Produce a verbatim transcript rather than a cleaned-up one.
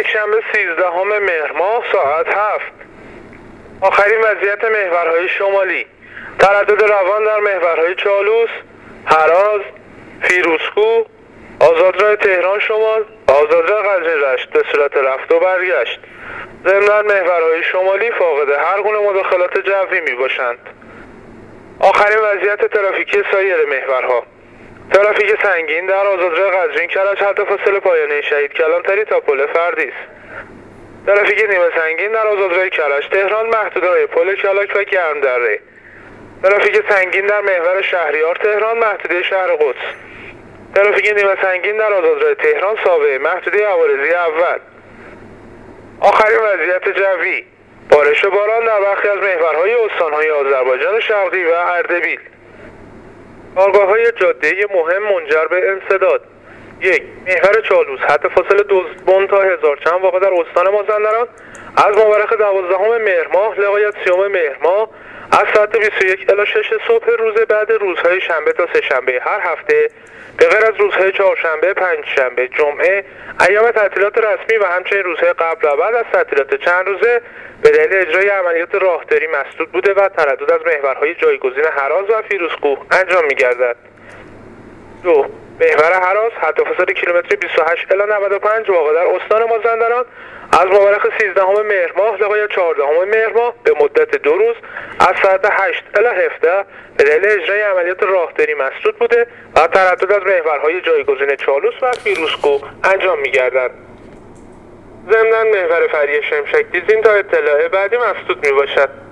یک شنبه سیزدهم مهر ماه ساعت هفت. آخرین وضعیت محورهای شمالی: تردد روان در محورهای چالوس، هراز، فیروزکوه، آزادراه تهران شمال، آزادراه قزوین رشت به صورت رفت و برگشت. ضمناً محورهای شمالی فاقد هر گونه مداخلات جوی می باشند. آخرین وضعیت ترافیکی سایر محورها: ترافیک سنگین در آزادراه قزوین کرج حد فاصله پایانه شهید کلانتری تا پل فردیس. ترافیک نیمه سنگین در آزادراه کرج تهران محدوده پل کلاک و گرمدره. ترافیک سنگین در محور شهریار تهران محدوده شهر قدس. ترافیک نیمه سنگین در آزادراه تهران ساوه محدوده عوارضی اول. آخرین وضعیت جوی: بارش و باران در برخی از محورهای استانهای آذربایجان شرقی و اردبیل. کارگاه‌های جاده مهم منجر به انسداد: یک. محور چالوس حد فاصله دوزبن تا هزار چند واقع در استان مازندران از مورخ دوازدهم مهر ماه لغایت سیوم مهر ماه از ساعت بیست و یک الی شش صبح روز بعد روزهای شنبه تا سه شنبه هر هفته به غیر از روزهای چهارشنبه، پنجشنبه، جمعه، ایام تعطیلات رسمی و همچنین روزهای قبل و بعد از تعطیلات چند روزه به دلیل اجرای عملیات راهداری مسدود بوده و تردد از محورهای جایگزین هراز و فیروزکوه انجام می‌گردد. دو. محور هراز حد فاصله کیلومتری بیست و هشت الی نود و پنج واقع در استان مازندران از مورخ سیزدهم مهر ماه لغایت چهاردهم مهر ماه به مدت دو روز از ساعت هشت الی هفده به دلیل اجرای عملیات راهداری مسدود بوده و تردد از محورهای جایگزین چالوس و فیروزکوه انجام می‌گردد. ضمناً محور فری شمشک دیزین تا اطلاع بعدی مسدود می‌باشد.